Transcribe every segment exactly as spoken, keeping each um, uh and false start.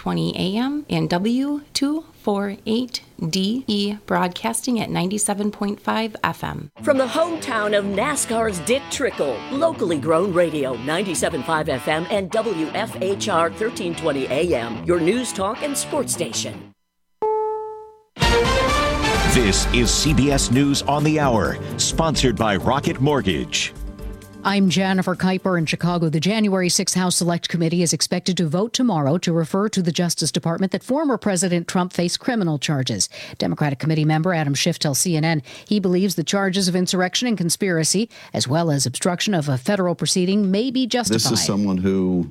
twenty A M and W two forty-eight D E broadcasting at ninety-seven point five F M. From the hometown of NASCAR's Dick Trickle, locally grown radio, ninety-seven point five F M and W F H R thirteen twenty A M, your news talk and sports station. This is C B S News on the Hour, sponsored by Rocket Mortgage. I'm Jennifer Kuiper in Chicago. The January sixth House Select Committee is expected to vote tomorrow to refer to the Justice Department that former President Trump faced criminal charges. Democratic committee member Adam Schiff tells C N N he believes the charges of insurrection and conspiracy, as well as obstruction of a federal proceeding, may be justified. This is someone who,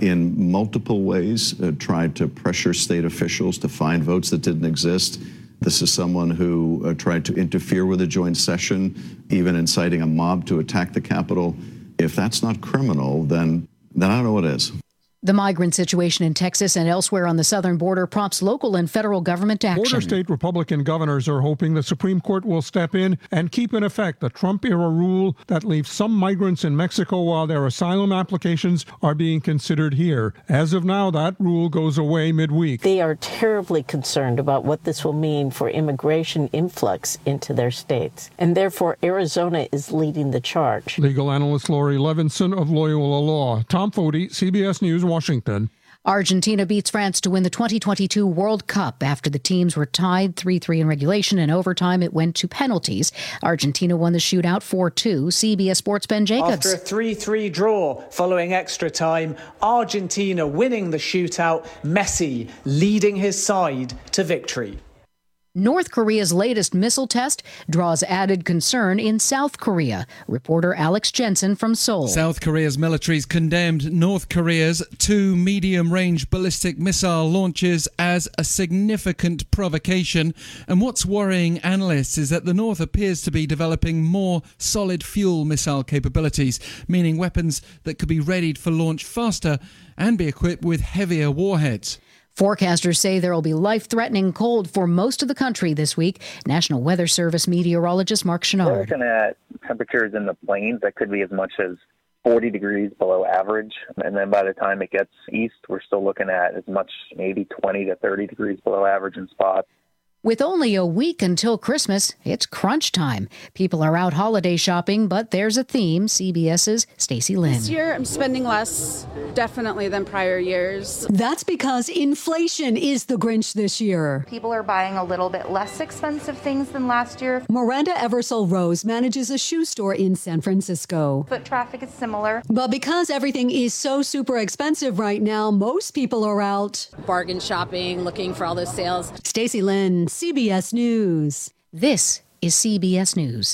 in multiple ways, uh, tried to pressure state officials to find votes that didn't exist. This is someone who uh, tried to interfere with a joint session, even inciting a mob to attack the Capitol. If that's not criminal, then, then I don't know what is. The migrant situation in Texas and elsewhere on the southern border prompts local and federal government action. Border state Republican governors are hoping the Supreme Court will step in and keep in effect the Trump-era rule that leaves some migrants in Mexico while their asylum applications are being considered here. As of now, that rule goes away midweek. They are terribly concerned about what this will mean for immigration influx into their states, and therefore Arizona is leading the charge. Legal analyst Lori Levinson of Loyola Law. Tom Foti, C B S News, Washington. Argentina beats France to win the twenty twenty-two World Cup after the teams were tied three three in regulation. In overtime, it went to penalties. Argentina won the shootout four two. C B S Sports' Ben Jacobs. After a three three draw following extra time, Argentina winning the shootout, Messi leading his side to victory. North Korea's latest missile test draws added concern in South Korea. Reporter Alex Jensen from Seoul. South Korea's military's condemned North Korea's two medium-range ballistic missile launches as a significant provocation. And what's worrying analysts is that the North appears to be developing more solid fuel missile capabilities, meaning weapons that could be readied for launch faster and be equipped with heavier warheads. Forecasters say there will be life-threatening cold for most of the country this week. National Weather Service meteorologist Mark Chenard. We're looking at temperatures in the plains that could be as much as forty degrees below average. And then by the time it gets east, we're still looking at as much, maybe twenty to thirty degrees below average in spots. With only a week until Christmas, it's crunch time. People are out holiday shopping, but there's a theme. CBS's Stacey Lynn. This year, I'm spending less, definitely, than prior years. That's because inflation is the Grinch this year. People are buying a little bit less expensive things than last year. Miranda Eversole Rose manages a shoe store in San Francisco. Foot traffic is similar. But because everything is so super expensive right now, most people are out bargain shopping, looking for all those sales. Stacey Lynn, C B S News. This is C B S News.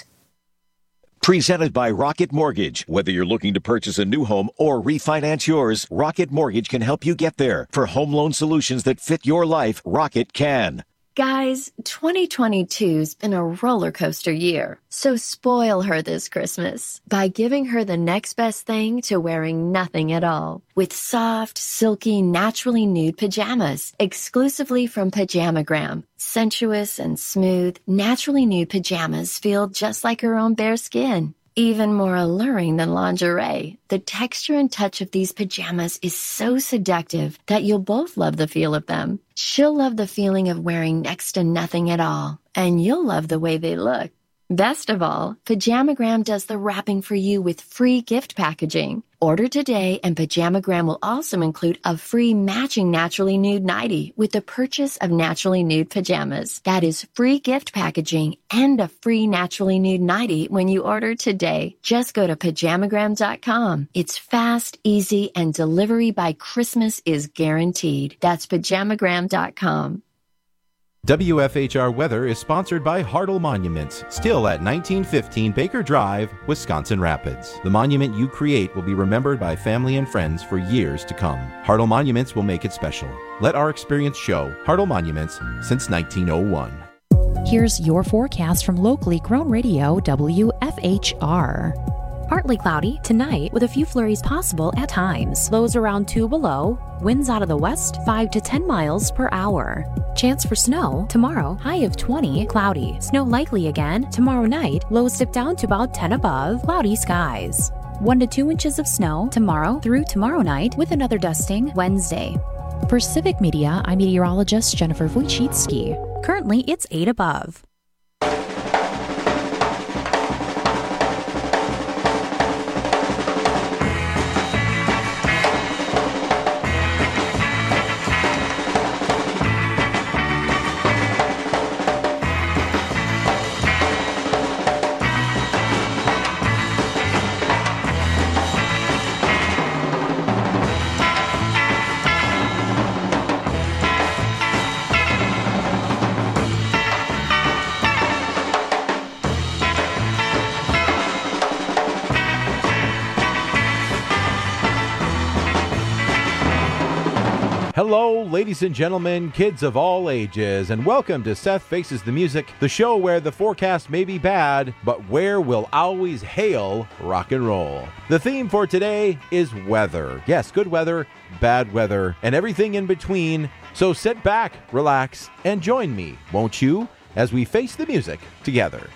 Presented by Rocket Mortgage. Whether you're looking to purchase a new home or refinance yours, Rocket Mortgage can help you get there. For home loan solutions that fit your life, Rocket can. Guys, twenty twenty-two's been a roller coaster year, so spoil her this Christmas by giving her the next best thing to wearing nothing at all. With soft, silky, naturally nude pajamas, exclusively from Pajamagram. Sensuous and smooth, naturally nude pajamas feel just like her own bare skin. Even more alluring than lingerie, the texture and touch of these pajamas is so seductive that you'll both love the feel of them. She'll love the feeling of wearing next to nothing at all, and you'll love the way they look. Best of all, Pajamagram does the wrapping for you with free gift packaging. Order today, and Pajamagram will also include a free matching Naturally Nude nightie with the purchase of Naturally Nude pajamas. That is free gift packaging and a free Naturally Nude nightie when you order today. Just go to pajamagram dot com. It's fast, easy, and delivery by Christmas is guaranteed. That's pajamagram dot com. W F H R Weather is sponsored by Hartle Monuments, still at nineteen fifteen Baker Drive, Wisconsin Rapids. The monument you create will be remembered by family and friends for years to come. Hartle Monuments will make it special. Let our experience show. Hartle Monuments since nineteen oh one. Here's your forecast from locally grown radio W F H R. Partly cloudy tonight with a few flurries possible at times. Lows around two below. Winds out of the west five to ten miles per hour. Chance for snow tomorrow, high of twenty, cloudy. Snow likely again tomorrow night. Lows dip down to about ten above, cloudy skies. one to two inches of snow tomorrow through tomorrow night with another dusting Wednesday. For Civic Media, I'm meteorologist Jennifer Wojcicki. Currently, it's eight above. Hello, ladies and gentlemen, kids of all ages, and welcome to Seth Faces the Music, the show where the forecast may be bad, but where we'll always hail rock and roll. The theme for today is weather. Yes, good weather, bad weather, and everything in between. So sit back, relax, and join me, won't you, as we face the music together.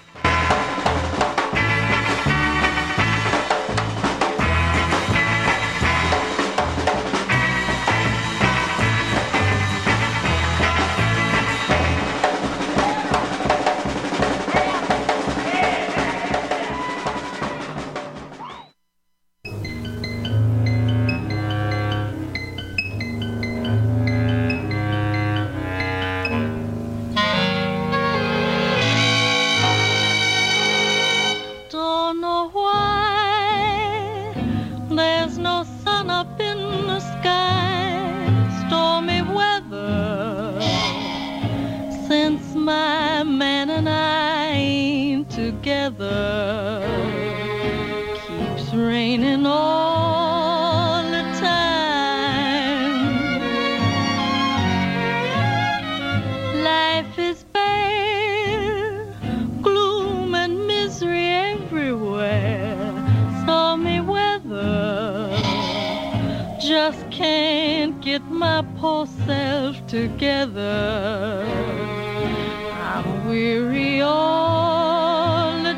Together, I'm weary all the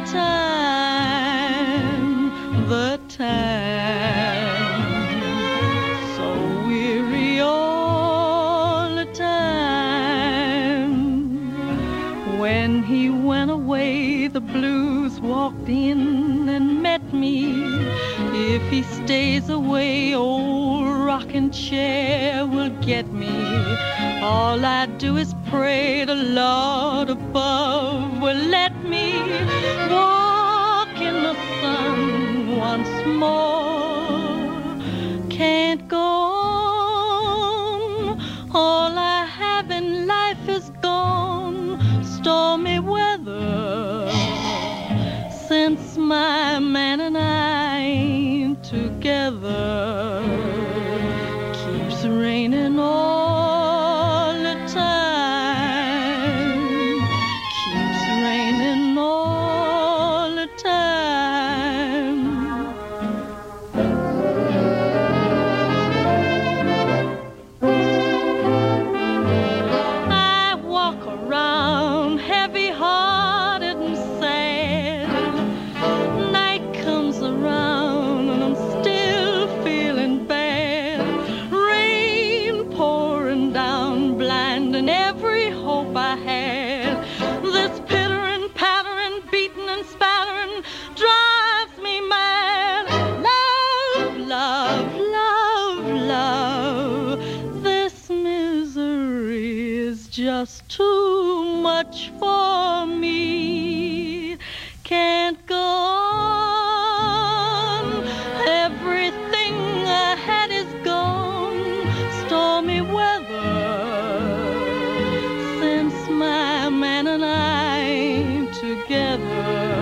time, the time, so weary all the time. When he went away, the blues walked in and met me. If he stays away, old rocking chair will get me. All I do is pray the Lord above will let me walk in the sun once more. Can't go on. All I have in life is gone. Stormy weather. Since my man and I ain't together. Keeps raining on. Just too much for me. Can't go on. Everything I had is gone. Stormy weather. Since my man and I ain't together.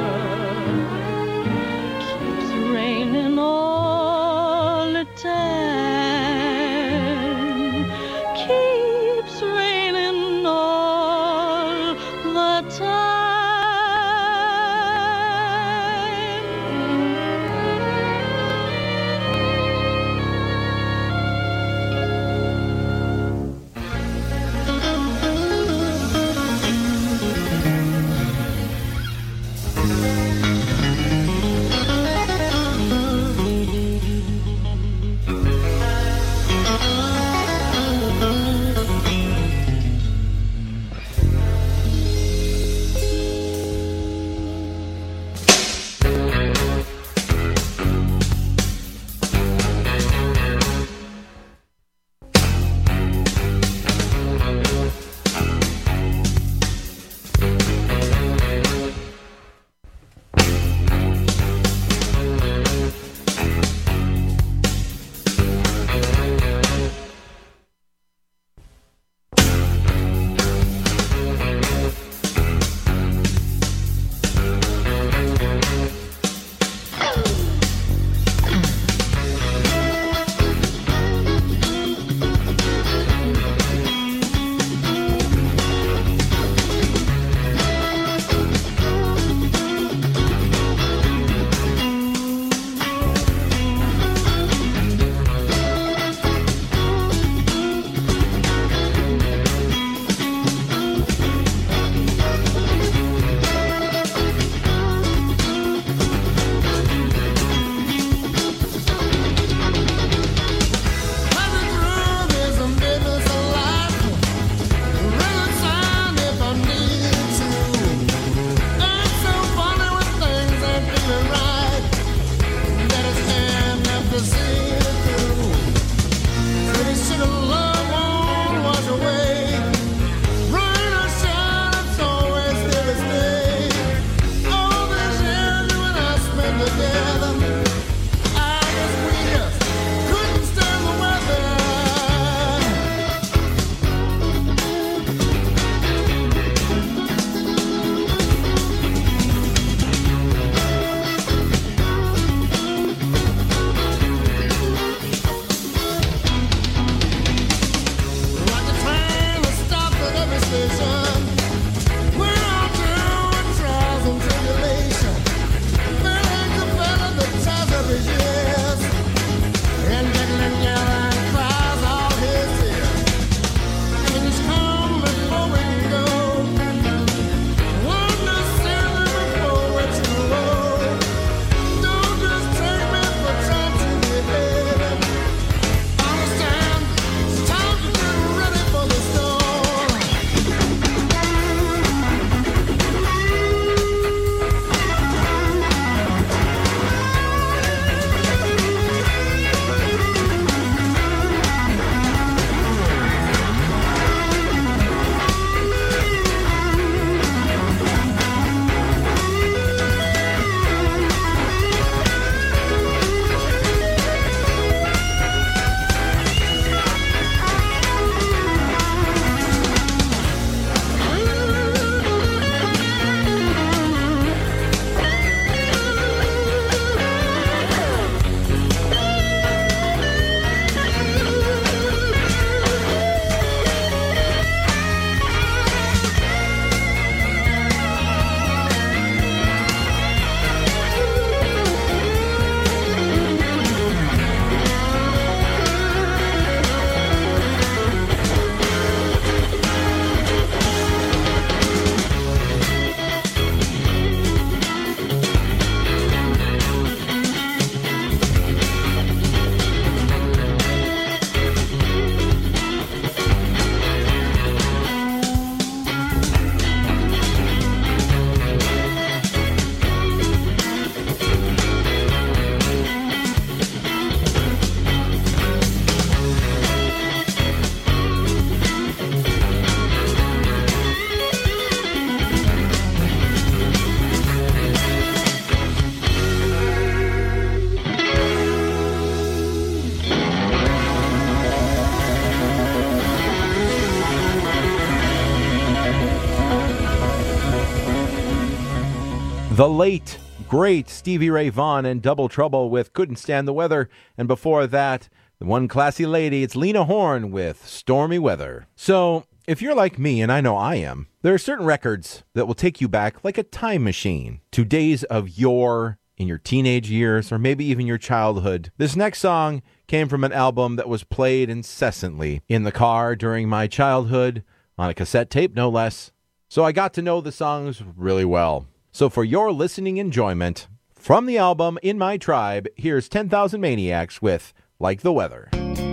Keeps raining all the time. Keeps raining all the time. The late, great Stevie Ray Vaughan and Double Trouble with Couldn't Stand the Weather. And before that, the one classy lady, it's Lena Horne with Stormy Weather. So, if you're like me, and I know I am, there are certain records that will take you back like a time machine to days of yore, in your teenage years, or maybe even your childhood. This next song came from an album that was played incessantly in the car during my childhood, on a cassette tape, no less. So I got to know the songs really well. So for your listening enjoyment, from the album In My Tribe, here's ten thousand Maniacs with Like the Weather.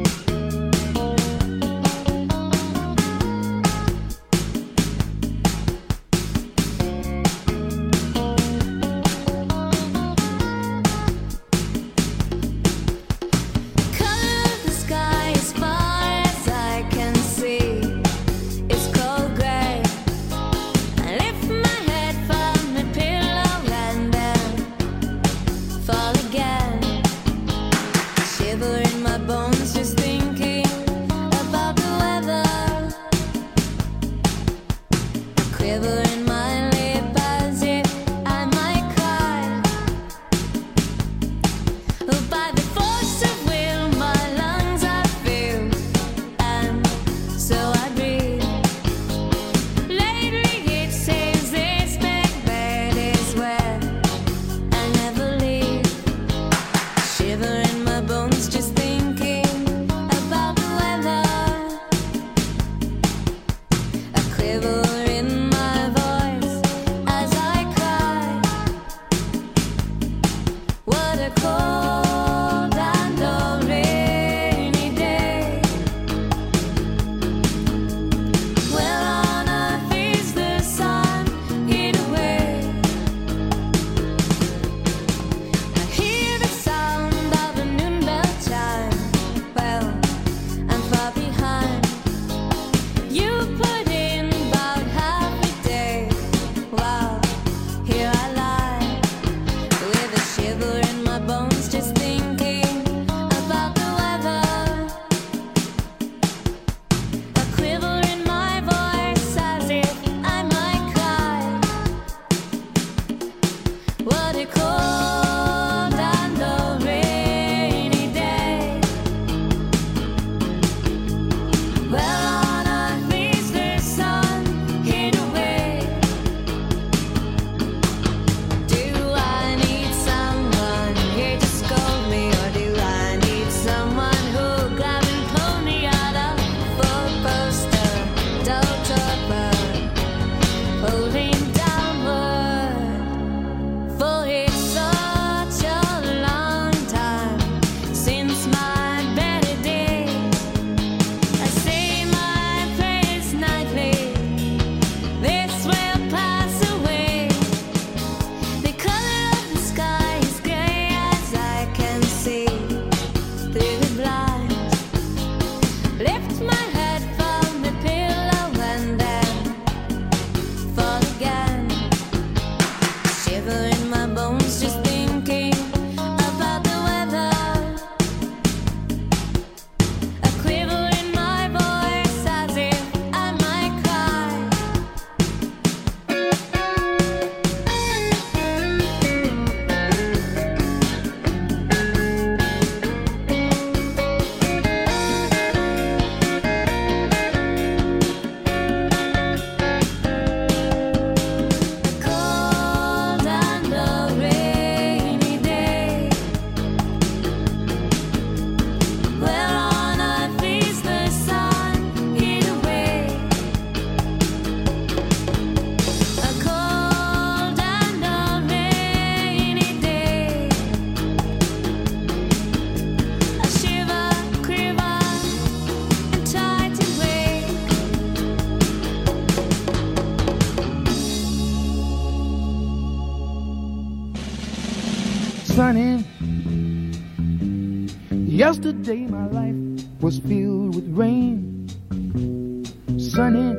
Sunny. Yesterday my life was filled with rain. Sunny,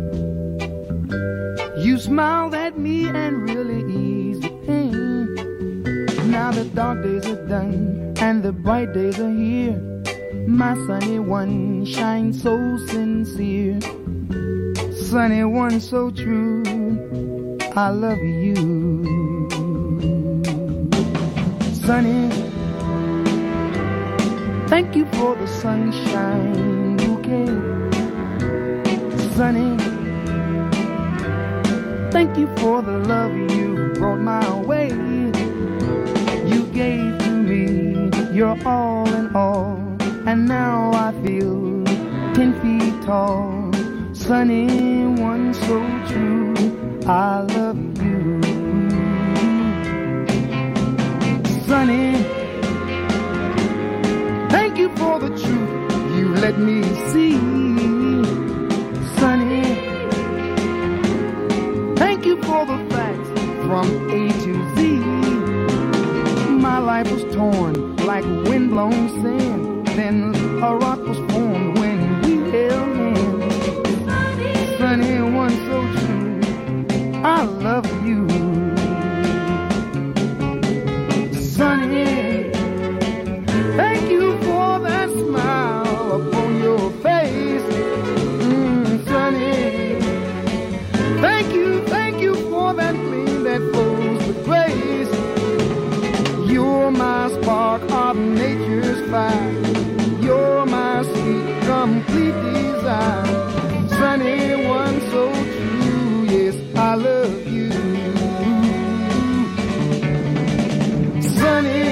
you smiled at me and really eased the pain. Now the dark days are done and the bright days are here. My sunny one shines so sincere. Sunny one so true, I love you. Sunny, thank you for the sunshine bouquet. Sunny, thank you for the love you brought my way. You gave to me your all in all, and now I feel ten feet tall. Sunny, one so true, I love you. Sunny, thank you for the truth you let me see. Sunny, thank you for the facts from A to Z. My life was torn like windblown sand, then a rock was formed when we held hands. Sunny, one so true, I love you. Sunny, thank you for that smile upon your face. Mm, Sunny, thank you, thank you for that gleam that flows with grace. You're my spark of nature's fire. You're my sweet, complete desire. Sunny, one so true, yes, I love you. Sunny,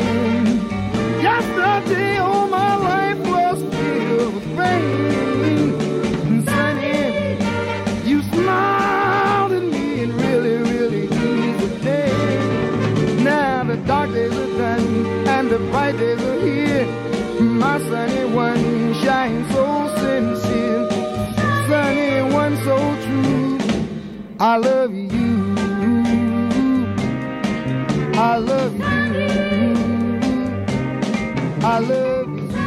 yesterday all my life was filled with rain. Sunny, you smiled at me and really, really eased the day. Now the dark days are done and the bright days are here. My sunny one shines so sincere. Sunny, one so true, I love you. I love you. I love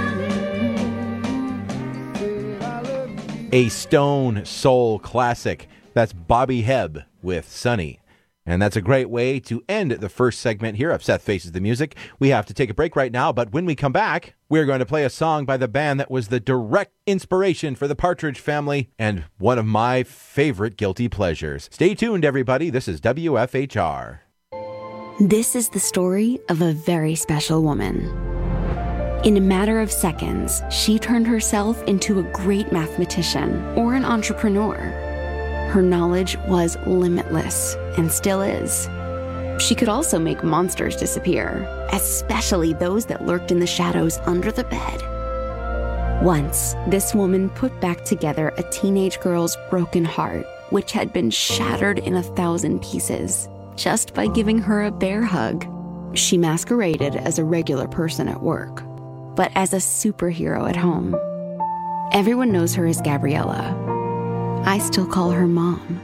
you. A Stone Soul classic. That's Bobby Hebb with Sunny. And that's a great way to end the first segment here of Seth Faces the Music. We have to take a break right now, but when we come back, we're going to play a song by the band that was the direct inspiration for the Partridge Family and one of my favorite guilty pleasures. Stay tuned, everybody. This is W F H R. This is the story of a very special woman. In a matter of seconds, she turned herself into a great mathematician or an entrepreneur. Her knowledge was limitless, and still is. She could also make monsters disappear, especially those that lurked in the shadows under the bed. Once, this woman put back together a teenage girl's broken heart, which had been shattered in a thousand pieces, just by giving her a bear hug. She masqueraded as a regular person at work, but as a superhero at home. Everyone knows her as Gabriella. I still call her Mom.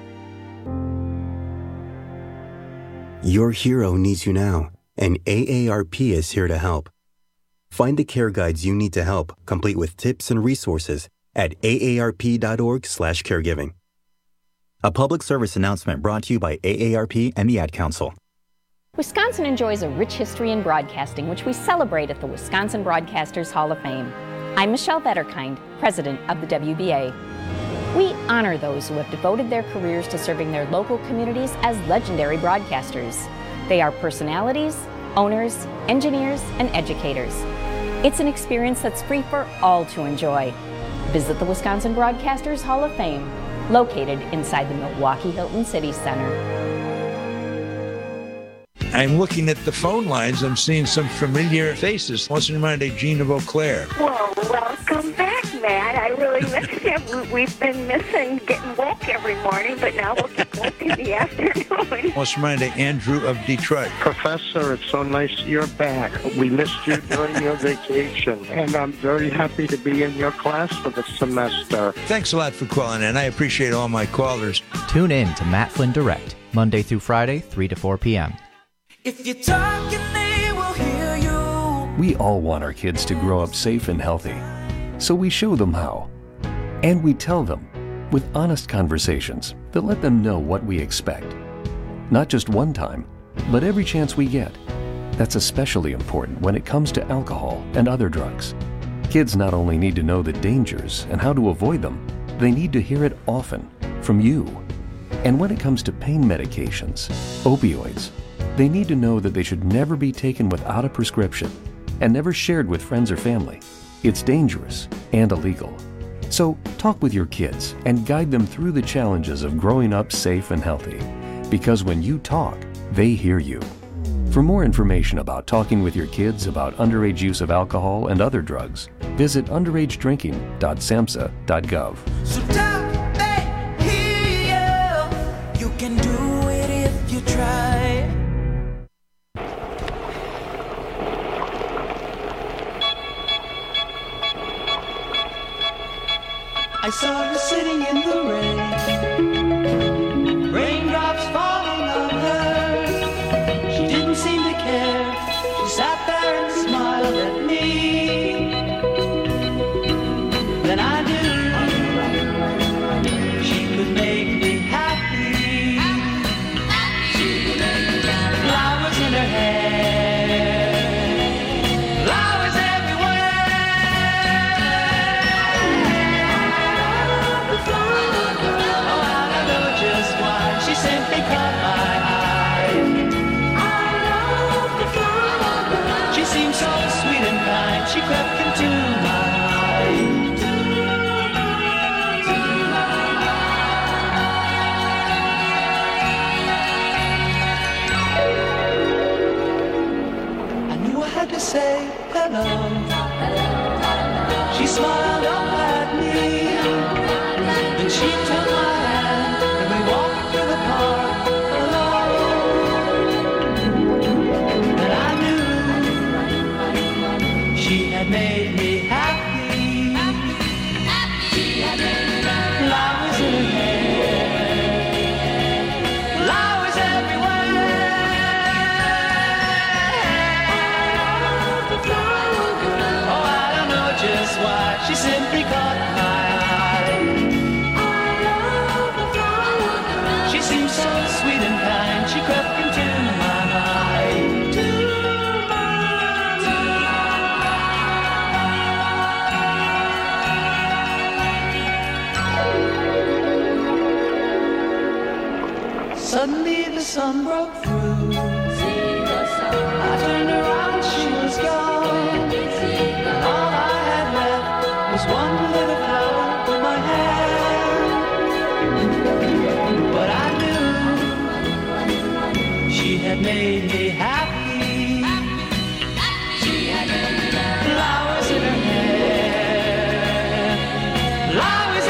Your hero needs you now, and A A R P is here to help. Find the care guides you need to help, complete with tips and resources at A A R P dot org slash caregiving. A public service announcement brought to you by A A R P and the Ad Council. Wisconsin enjoys a rich history in broadcasting, which we celebrate at the Wisconsin Broadcasters Hall of Fame. I'm Michelle Vetterkind, president of the W B A. We honor those who have devoted their careers to serving their local communities as legendary broadcasters. They are personalities, owners, engineers, and educators. It's an experience that's free for all to enjoy. Visit the Wisconsin Broadcasters Hall of Fame, located inside the Milwaukee Hilton City Center. I'm looking at the phone lines. I'm seeing some familiar faces. What's in mind, Gene of Eau Claire? Well, welcome back, Matt. I really missed you. We've been missing getting woke every morning, but now we'll get woke in the afternoon. What's in mind, Andrew of Detroit? Professor, it's so nice you're back. We missed you during your vacation, and I'm very happy to be in your class for the semester. Thanks a lot for calling in. I appreciate all my callers. Tune in to Matt Flynn Direct, Monday through Friday, three to four p.m. If you talk and they will hear you. We all want our kids to grow up safe and healthy, so we show them how. And we tell them with honest conversations that let them know what we expect. Not just one time, but every chance we get. That's especially important when it comes to alcohol and other drugs. Kids not only need to know the dangers and how to avoid them, they need to hear it often from you. And when it comes to pain medications, opioids, They need to know that they should never be taken without a prescription and never shared with friends or family. It's dangerous and illegal. So talk with your kids and guide them through the challenges of growing up safe and healthy. Because when you talk, they hear you. For more information about talking with your kids about underage use of alcohol and other drugs, visit underage drinking dot samhsa dot gov. So talk, they hear you. You can do it if you try. I saw her sitting in the rain, raindrops falling on her. She didn't seem to care. She sat there and smiled at me. Then I knew she could make me happy. Flowers in her hair, flowers simply caught my eye. I love the flower. She seemed so sweet and kind. She crept into my mind. I knew I had to say hello. She smiled up at me. Then she took my hand and we walked through the park alone. And I knew she had made me happy. Flowers in her hair, flowers everywhere. Oh, I don't know just why she simply caught my eye. She seemed so sweet and kind. She crept into my mind. Suddenly the sun broke through. I turned around, she was gone. All I had left was one little flower in my hand. But I knew she had made me happy. Flowers in her hair, flowers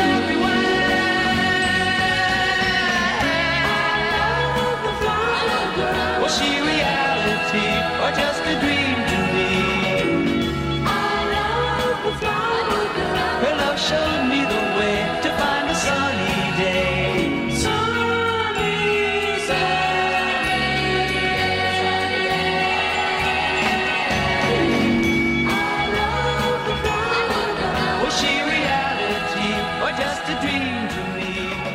everywhere. Was she reality or just a dream to me? Her love showed me the way to find a sunny day. Sunny day. Was she reality or just a dream to me?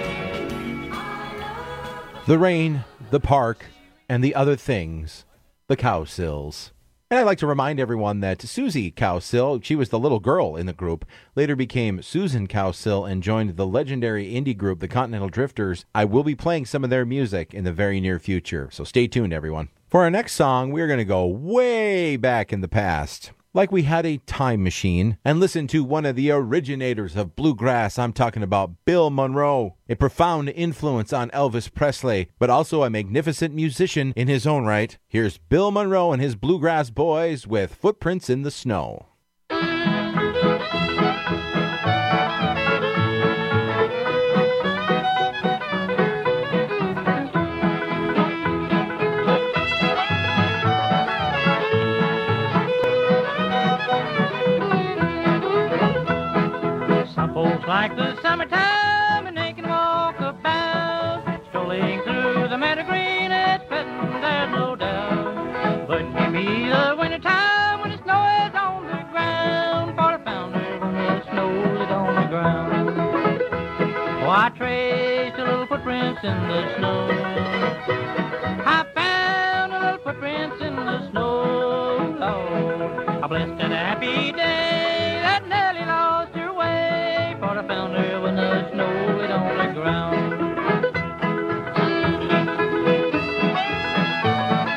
The rain, the park, and the other things, the Cowsills. And I'd like to remind everyone that Susie Cowsill, she was the little girl in the group, later became Susan Cowsill and joined the legendary indie group, the Continental Drifters. I will be playing some of their music in the very near future, so stay tuned, everyone. For our next song, we're going to go way back in the past, like we had a time machine, and listen to one of the originators of bluegrass. I'm talking about Bill Monroe, a profound influence on Elvis Presley, but also a magnificent musician in his own right. Here's Bill Monroe and his Bluegrass Boys with Footprints in the Snow. Like the summertime, and they can walk about, strolling through the meadow green, it's pleasant, there's no doubt. But give me the wintertime when the snow is on the ground, for I found her when the snow is on the ground. Oh, I traced the little footprints in the snow. I found the little footprints in the snow. Lord, a blessed and a happy day that Nellie lost her way, for I found her when the snow is on the ground.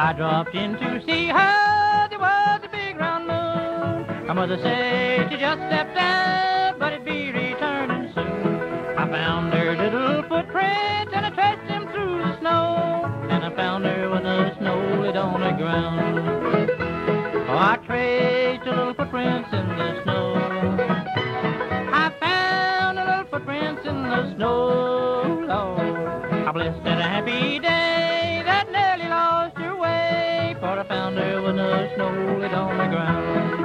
I dropped in to see her. There was a big round moon. My mother said she just stepped out, but it'd be returning soon. I found her little footprints and I traced them through the snow. And I found her when the snow lay on the ground. Oh, I traced her little footprints in the snow. I found her little footprints in the snow, Lord. I blessed that happy day that Nellie lost her way, for I found her when the snow lay on the ground.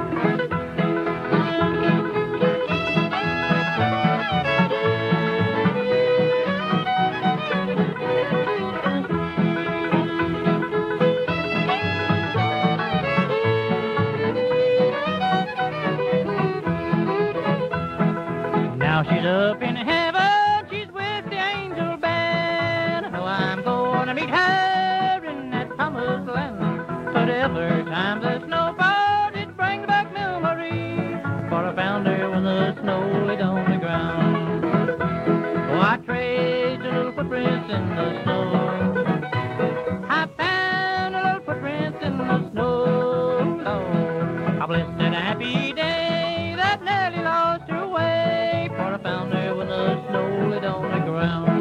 Now she's up in heaven, she's with the angel band. I know I'm going to meet her in that promised land. But every time the snow falls, it brings back memories, for I found her when the snow laid on the ground. Oh, I traced her little footprints in the snow. I found her little footprints in the snow, Lord. I blessed that happy day that Nellie lost her way, for I found her when the snow laid on the ground.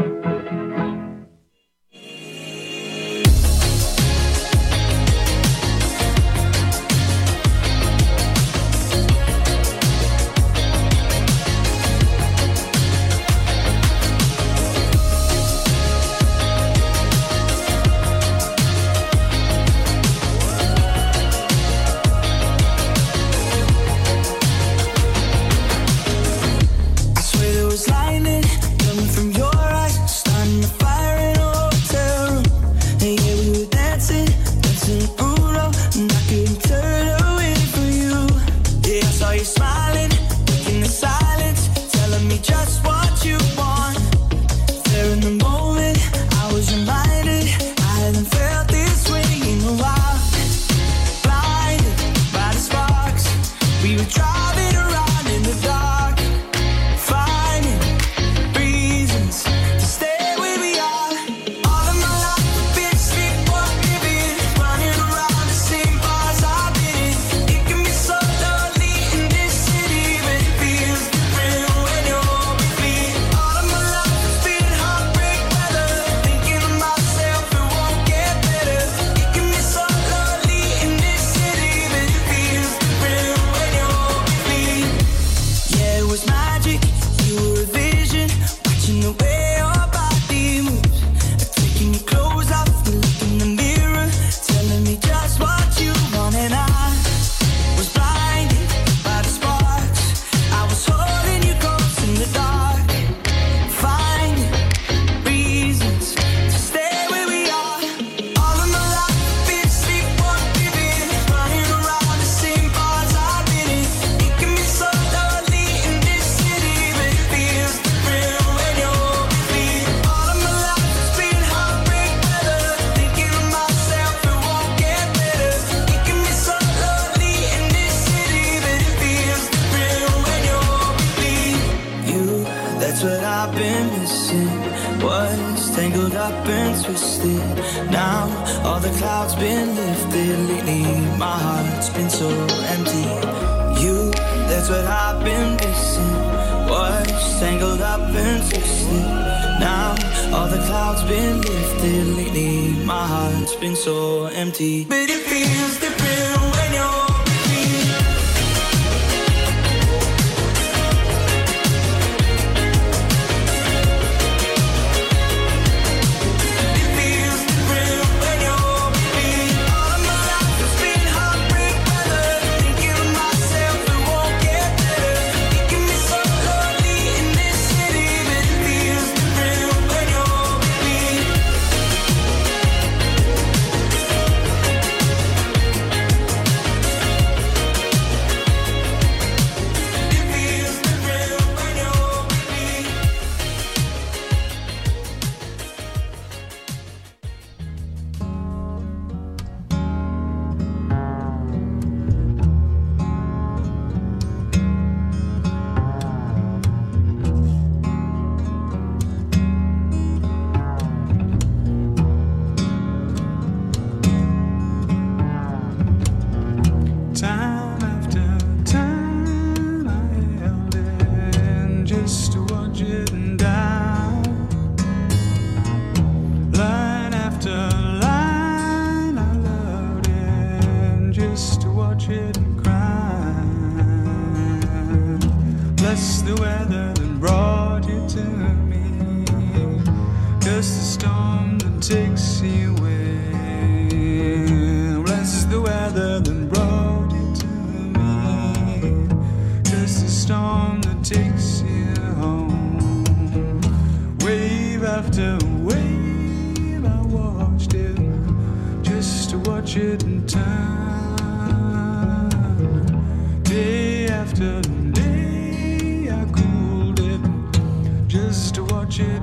Been so empty, but it feels different when you're with me. It feels different when you're with me. All of my life has been heartbreak weather, thinking of myself it won't get better. It can be so lonely in this city, but it feels different when you're with me. Just the storm that takes you away. Bless the weather that brought you to me. Just the storm that takes you home. Wave after wave, I watched it, just to watch it turn. Day after day, I cooled it, just to watch it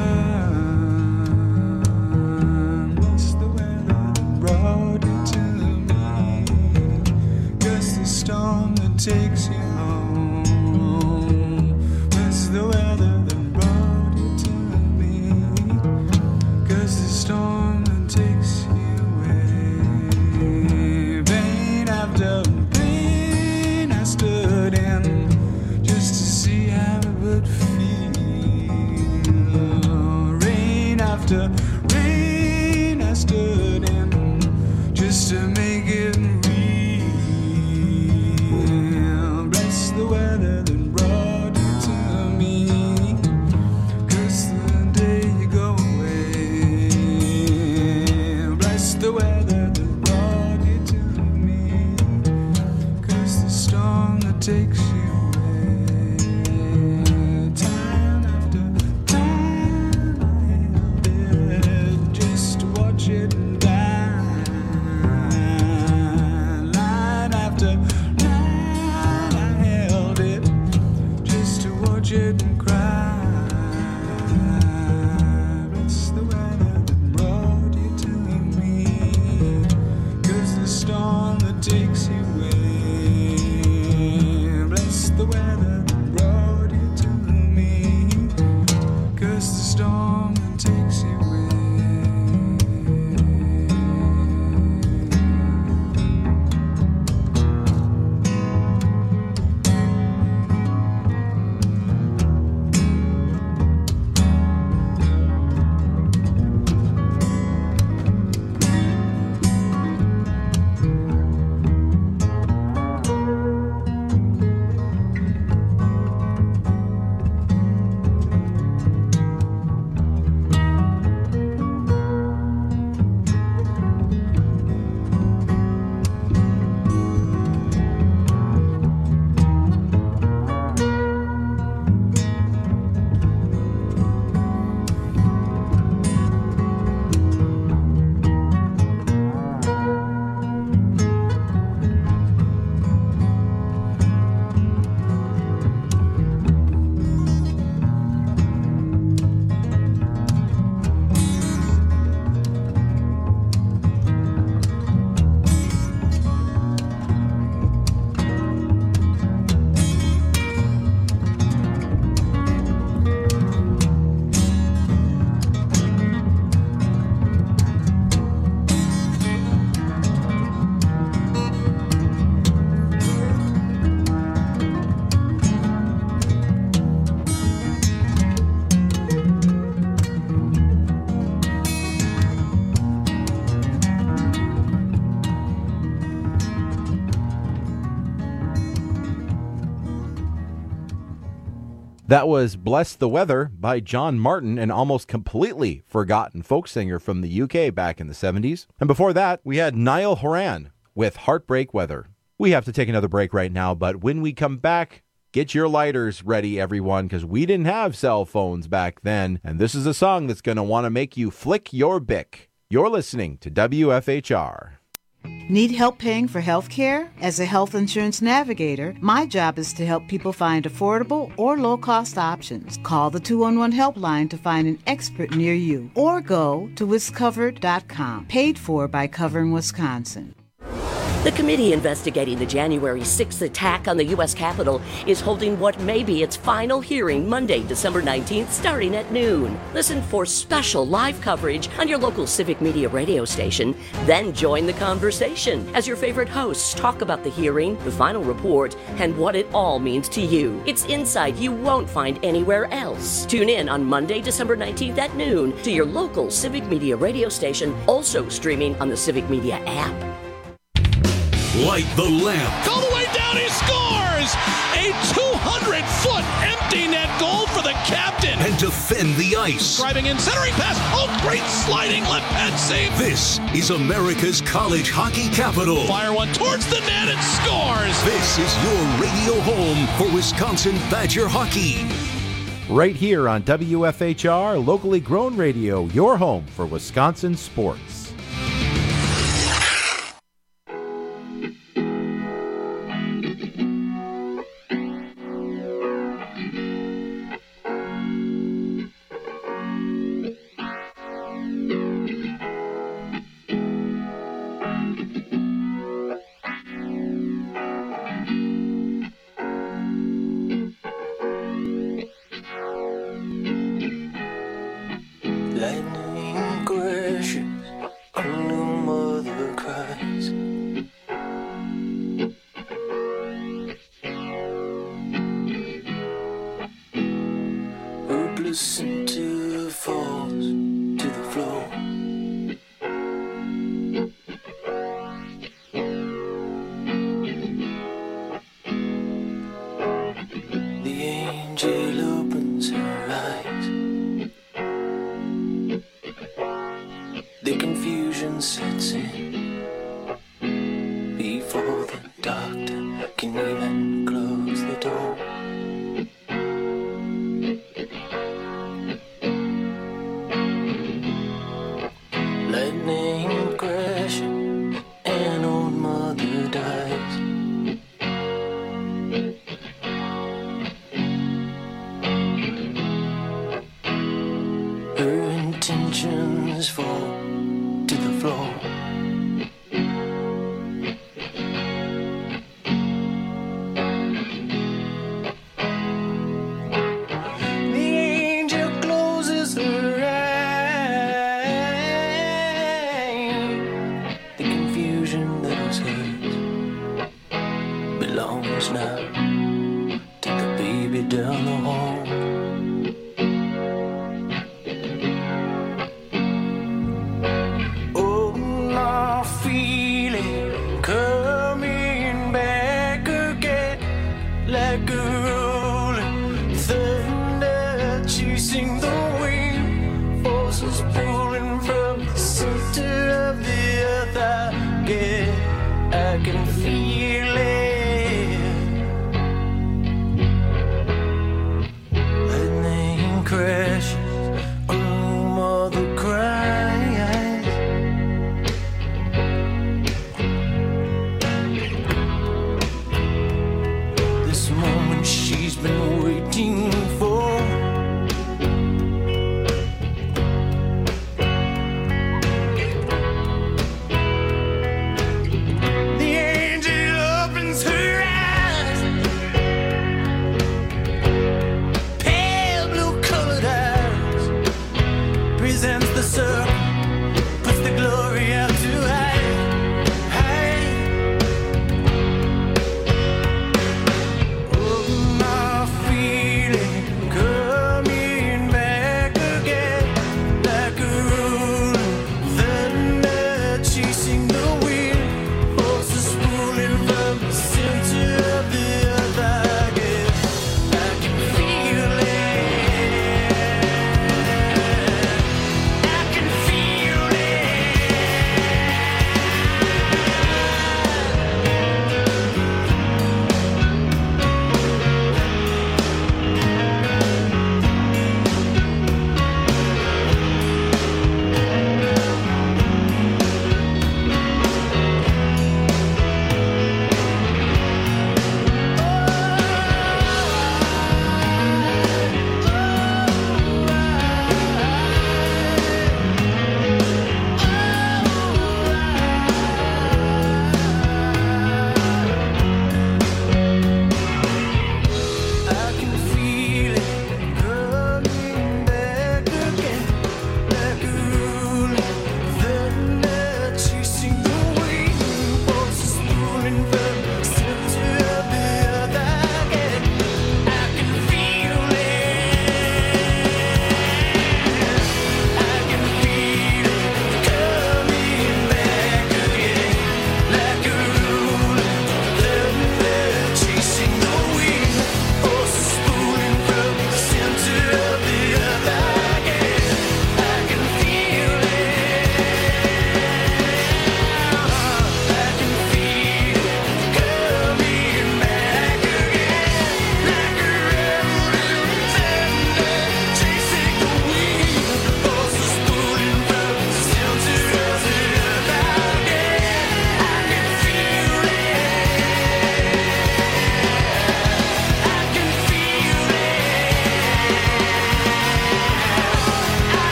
burn. What's the weather that brought you to me? Just the storm that takes you home. What's the weather that brought you to me? Cause the storm that takes you away. Pain after pain I stood in, just to see how it would feel. Rain after rain I stood in, just to make it real. Bless the weather that brought you to me. Cause the day you go away. Bless the weather that brought you to me. Cause the storm that takes you away. Time after time I held it, just to watch it die. Line after line I held it, just to watch it cry. Bless the weather that brought you to me. Cause the storm that takes you away. Bless the weather that brought you to me. Cause the storm that takes you away. That was Bless the Weather by John Martin, an almost completely forgotten folk singer from the U K back in the seventies. And before that, we had Niall Horan with Heartbreak Weather. We have to take another break right now, but when we come back, get your lighters ready, everyone, because we didn't have cell phones back then. And this is a song that's going to want to make you flick your bic. You're listening to W F H R. Need help paying for health care? As a health insurance navigator, my job is to help people find affordable or low-cost options. Call the two one one helpline to find an expert near you, or go to wiscovered dot com. Paid for by Covering Wisconsin. The committee investigating the January sixth attack on the U S Capitol is holding what may be its final hearing Monday, December nineteenth, starting at noon. Listen for special live coverage on your local civic media radio station. Then join the conversation as your favorite hosts talk about the hearing, the final report, and what it all means to you. It's insight you won't find anywhere else. Tune in on Monday, December nineteenth at noon to your local civic media radio station, also streaming on the Civic Media app. light the lamp. All the way down, he scores! A two hundred foot empty net goal for the captain. And defend the ice. Driving in, centering pass. Oh, great sliding left pad save. This is America's college hockey capital. Fire one towards the net and scores. This is your radio home for Wisconsin Badger hockey. Right here on W F H R, locally grown radio, your home for Wisconsin sports.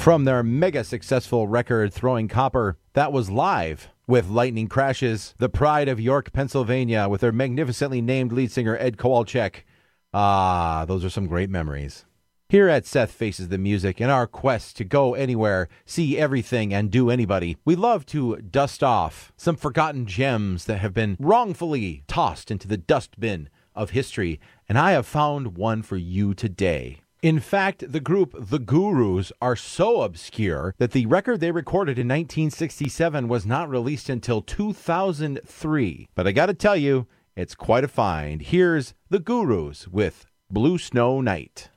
From their mega successful record Throwing Copper, that was Live with Lightning Crashes, the pride of York, Pennsylvania, with their magnificently named lead singer Ed Kowalczyk. Ah, those are some great memories. Here at Seth Faces the Music, in our quest to go anywhere, see everything, and do anybody, we love to dust off some forgotten gems that have been wrongfully tossed into the dustbin of history, and I have found one for you today. In fact, the group The Gurus are so obscure that the record they recorded in nineteen sixty-seven was not released until two thousand three. But I gotta tell you, it's quite a find. Here's The Gurus with Blue Snow Night.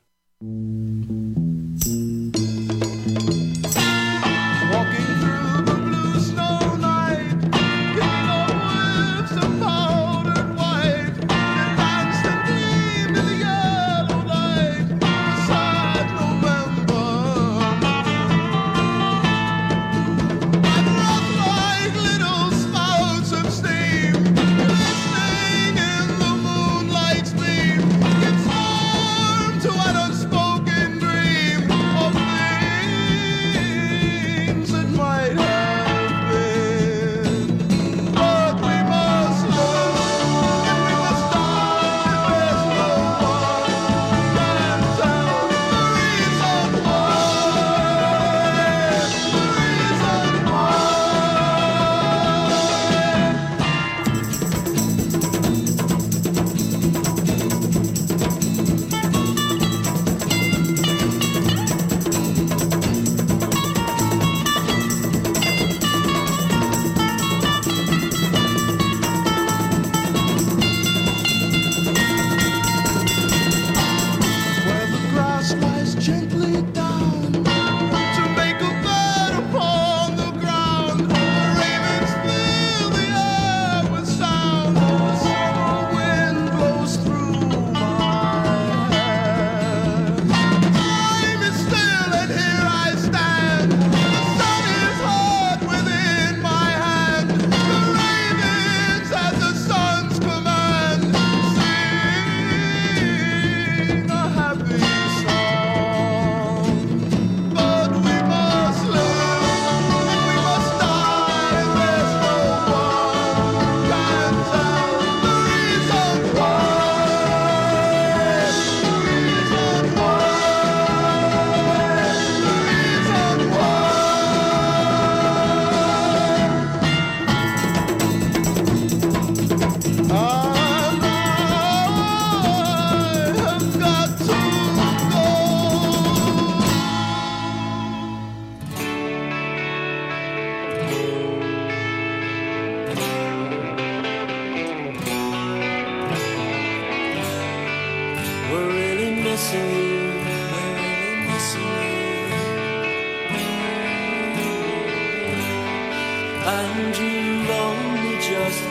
And you only just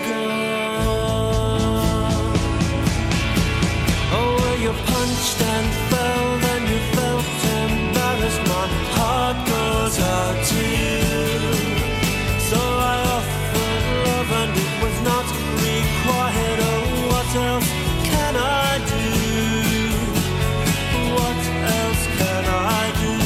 gone. Oh, where you punched and fell, then you felt embarrassed. My heart goes out to you. So I offered love and it was not required. Oh, what else can I do? What else can I do?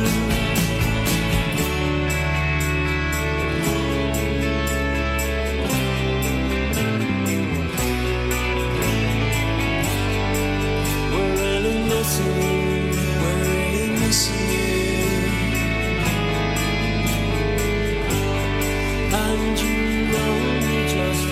And you only just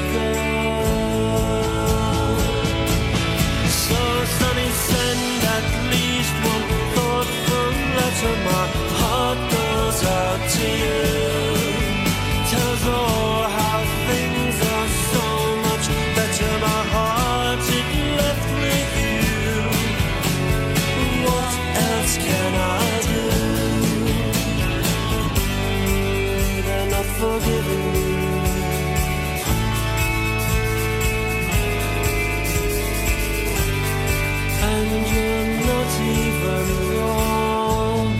gone. So Sonny, send at least one thoughtful letter. My heart goes out to you. Tells all how things are so much better. My heart it left with you. What else can I do? They're not forgiving me. And you're not even wrong.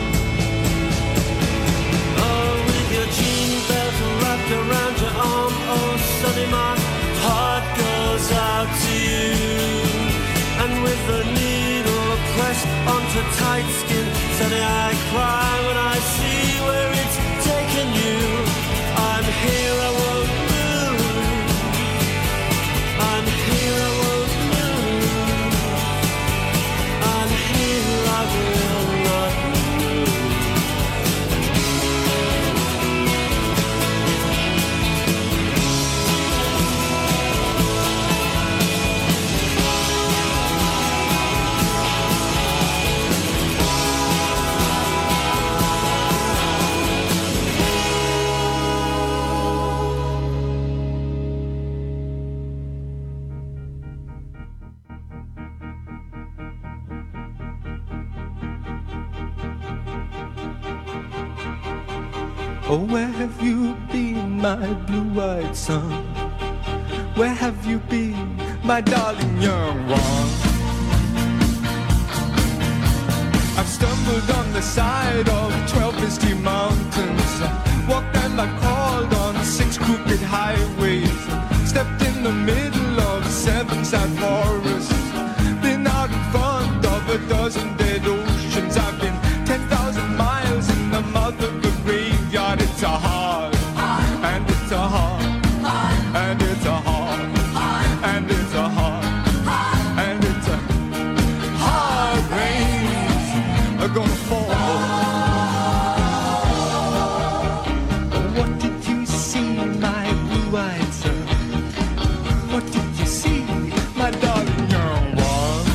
Oh, with your jean belt wrapped around your arm, oh, Sonny, my heart goes out to you. And with the needle pressed onto tight skin, Sonny, I cry when I see where it's taken you. I'm here, I won't move. I'm here, I won't move. I'm here, I will not move. Oh, where have you been, my blue-eyed son? Where have you been, my darling young one? I've stumbled on the side of twelve misty mountains, walked and I crawled on six crooked highways, stepped in the middle of seven sad forests, been out in front of a dozen dead oceans. I've been ten thousand miles in the mouth of the graveyard. It's a hard, and it's a hard, and it's a hard, and it's a hard, and it's a hard rains are gonna fall. What did you see, my blue-eyed son? What did you see, my darling young one?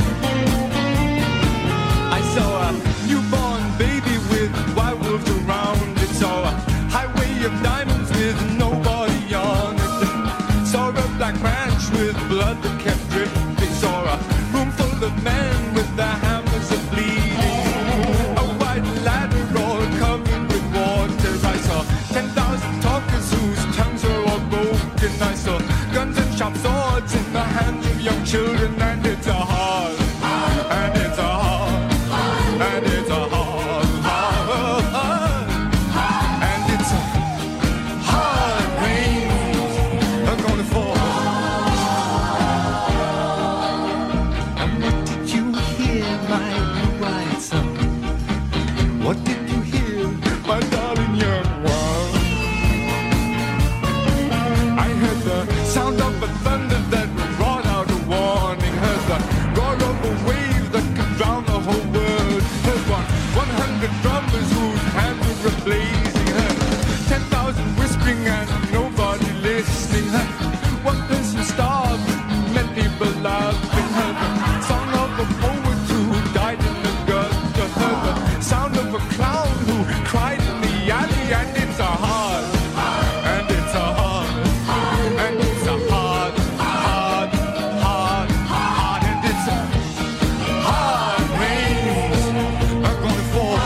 I saw a newborn baby with white wolves around it. Saw a highway of diamonds with nobody on it. Saw a black branch with blood that kept dripping. Saw a room full of men with their hammers of bleeding. A white ladder all covered with waters. I saw ten thousand talkers whose tongues were all broken. I saw guns and sharp swords in the hands of young children. And it's a hard, and it's a hard, and it's a hard, hard, hard, and it's a hard rain are gonna fall. And what did you hear, my blue-eyed son? What did you hear, my darling young one? I heard the sound of a thunder that brought out a warning. Heard the roar of a wave that could drown the whole world. Heard one, one hundred drummers whose hands were blazing. Heard ten thousand whispering and nobody listening. Heard one person starved, many people laughing. Heard the song of a poet who died in the gutter. Heard the sound of a clown who cried in the alley. And it's a hard, and it's a hard, and it's a hard, hard, hard, hard, and it's a hard rains are gonna fall.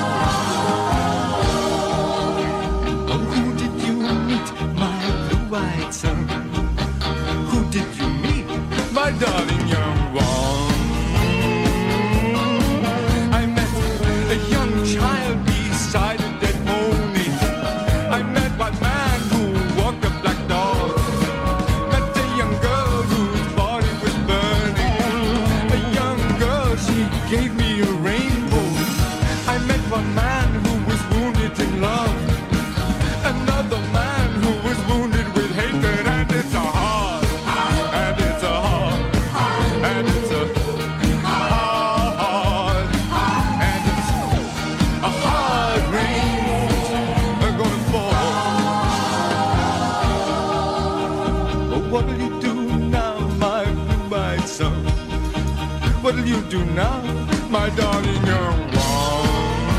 Oh, who did you meet, my blue-eyed son? Who did you meet, my darling young one? I met a young child beside a dead pony. I met one man who walked a black dog. Met a young girl whose body was burning. A young girl, she gave me a rainbow. I met one man who was wounded in love. Another man who was wounded with hatred. And it's a hard, and it's a hard, and it's a hard, and it's a hard rain are gonna fall. Oh, what'll you do now, my blue-eyed son? What'll you do now, my darling young one?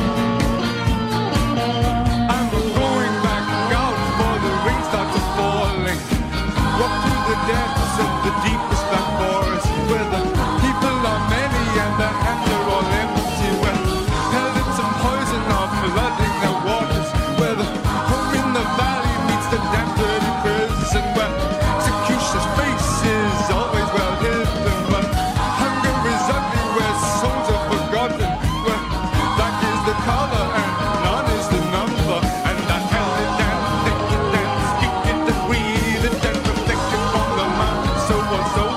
I'm going back out for the rain starts falling. Walk through the depths of the deepest black forest, where the people are many and their hands are all empty, where pellets of poison are flooding their waters, where the home in the valley meets the damp dirty prison, where executioner's face is always well hidden, where hunger is ugly, where souls are forgotten, where black is the color and none is the number. And I held it and think it and speak it and breathe it and reflect it from the mountain. So was so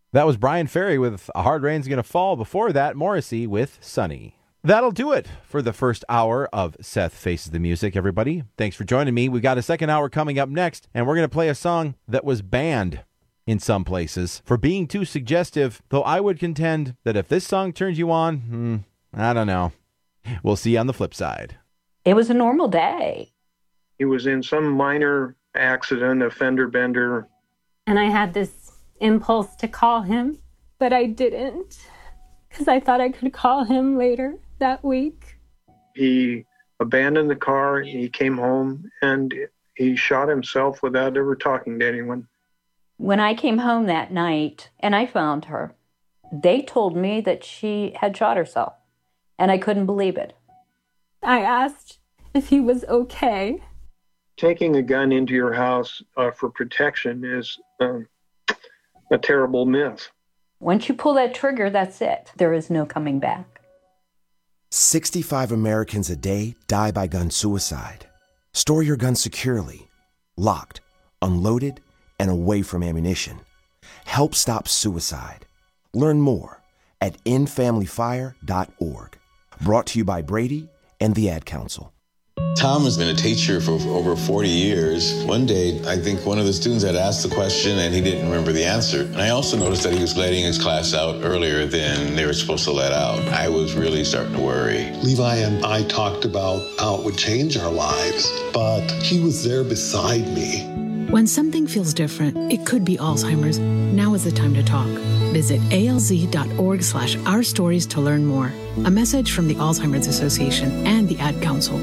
That was Brian Ferry with A Hard Rain's Gonna Fall. Before that, Morrissey with Sunny. That'll do it for the first hour of Seth Faces the Music, everybody. Thanks for joining me. We got a second hour coming up next, and we're going to play a song that was banned in some places for being too suggestive, though I would contend that if this song turns you on, hmm, I don't know. We'll see you on the flip side. It was a normal day. He was in some minor accident, a fender bender. And I had this impulse to call him, but I didn't, because I thought I could call him later that week. He abandoned the car, he came home, and he shot himself without ever talking to anyone. When I came home that night and I found her, they told me that she had shot herself, and I couldn't believe it. I asked if he was okay. Taking a gun into your house uh, for protection is um, a terrible myth. Once you pull that trigger, that's it. There is no coming back. sixty-five Americans a day die by gun suicide. Store your gun securely, locked, unloaded, and away from ammunition. Help stop suicide. Learn more at end family fire dot org. Brought to you by Brady and the Ad Council. Tom has been a teacher for over forty years. One day, I think one of the students had asked the question and he didn't remember the answer. And I also noticed that he was letting his class out earlier than they were supposed to let out. I was really starting to worry. Levi and I talked about how it would change our lives, but he was there beside me. When something feels different, it could be Alzheimer's. Now is the time to talk. Visit alz.org slash our stories to learn more. A message from the Alzheimer's Association and the Ad Council.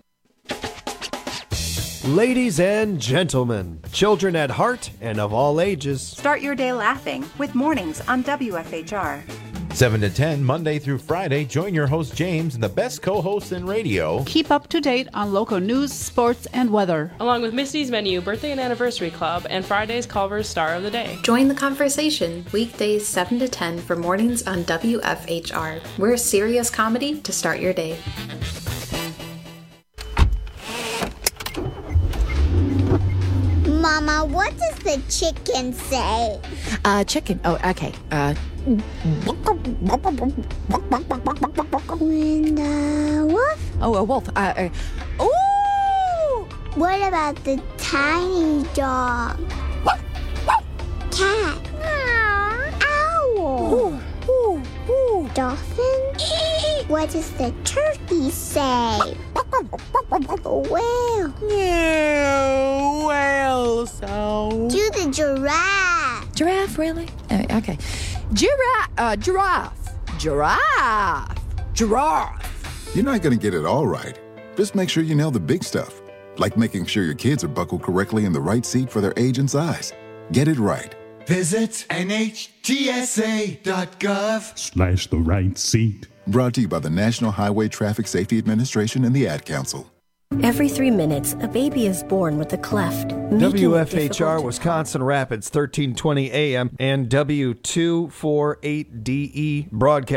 Ladies and gentlemen, children at heart and of all ages. Start your day laughing with Mornings on W F H R. seven to ten, Monday through Friday. Join your host, James, and the best co-hosts in radio. Keep up to date on local news, sports, and weather. Along with Misty's Menu, Birthday and Anniversary Club, and Friday's Culver's Star of the Day. Join the conversation weekdays seven to ten for Mornings on W F H R. We're serious comedy to start your day. Mama, what does the chicken say? Uh, chicken. Oh, okay. Uh. When the wolf? Oh, a wolf. Uh. uh ooh! What about the tiny dog? Cat? Owl? Ooh, ooh, ooh. Dolphin? What does the turkey say? Whale? Yeah, whale sound. Do the giraffe. Giraffe, really? Uh, okay. Giraffe. Uh, giraffe. Giraffe. Giraffe. You're not going to get it all right. Just make sure you nail the big stuff, like making sure your kids are buckled correctly in the right seat for their age and size. Get it right. Visit N H T S A dot gov slash the right seat. Brought to you by the National Highway Traffic Safety Administration and the Ad Council. Every three minutes, a baby is born with a cleft. W F H R Wisconsin Rapids, thirteen twenty A M and W two forty-eight D E broadcast.